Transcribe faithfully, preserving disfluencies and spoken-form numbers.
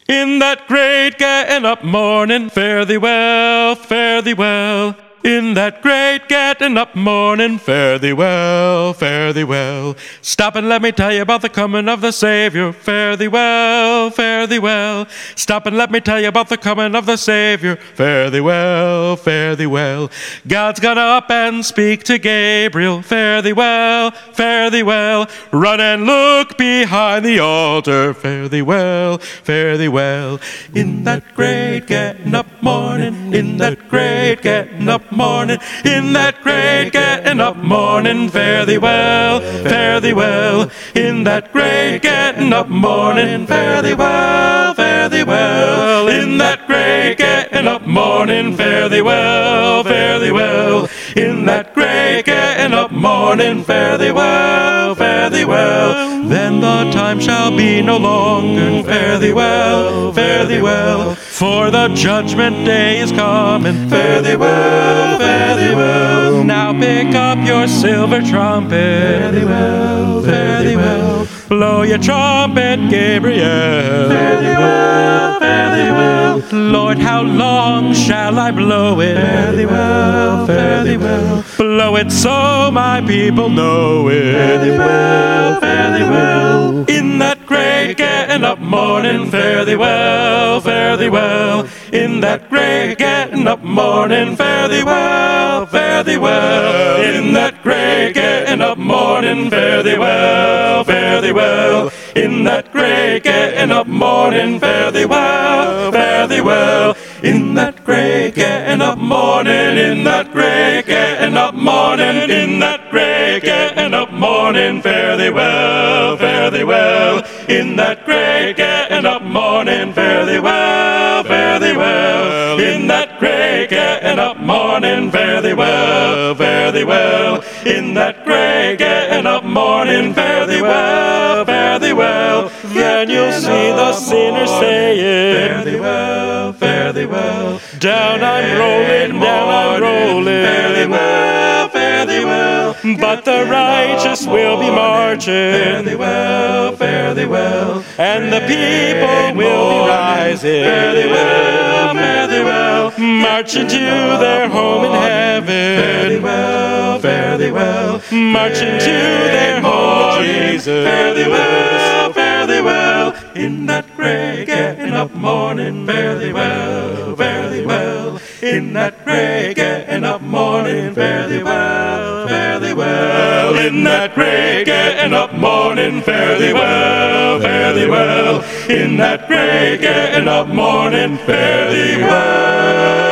In that great getting up morning, fare thee well, fare thee well. In that great getting up morning, fare thee well, fare thee well. Stop and let me tell you about the coming of the Savior. Fare thee well, fare thee well. Stop and let me tell you about the coming of the Savior. Fare thee well, fare thee well. God's gonna up and speak to Gabriel. Fare thee well, fare thee well. Run and look behind the altar. Fare thee well, fare thee well. In that great getting up morning, in that great getting up morning, in that great getting up morning, fare thee well, fare thee well. In that great getting up morning, fare thee well, fare thee well. In that great getting up morning, fare thee well, fare thee well. In that great getting up morning, fare thee well, fare thee well. Then the time shall be no longer, fare thee well, fare thee well. For the judgment day is coming, fare thee well, fare thee well. Now pick up your silver trumpet, fare thee well, fare thee well. Blow your trumpet, Gabriel, fare thee well, fare thee well. Lord, how long shall I blow it? Fare thee well, fare thee well. Blow it so my people know it. Fare thee well, fare thee well. In that great getting up morning, fare thee well, fare thee well. In that great getting up morning, fare thee well, fare thee well. In that great getting up morning, fare thee well, fare thee well. In that great getting up morning, fare thee well, fare thee well. In that great getting up morning, in that great getting up morning, in that great getting up morning, fare thee well, fare thee well. In that great getting up morning, fare thee well, fare thee well. In that great getting up morning, fare thee well, fare thee well. In that great getting up morning, fare thee well, fare thee well. Then you'll see the sinner saying, fare thee well, fare thee well. Down I'm rolling, down I'm rolling, fare thee well, fare thee well. But the righteous will be marching, fare thee well, fare thee well. And the people will be rising, fare thee well, fare thee well. Marching to their home in heaven, fare thee well, fare thee well. Marching to their home, Jesus, fare thee well, fare thee well. In that great getting up morning, fare thee well, fare thee well. In that great getting up morning, fare thee well, fare thee well. In that great getting up morning, fare thee well, fare thee well. In that great getting up morning, fare thee well.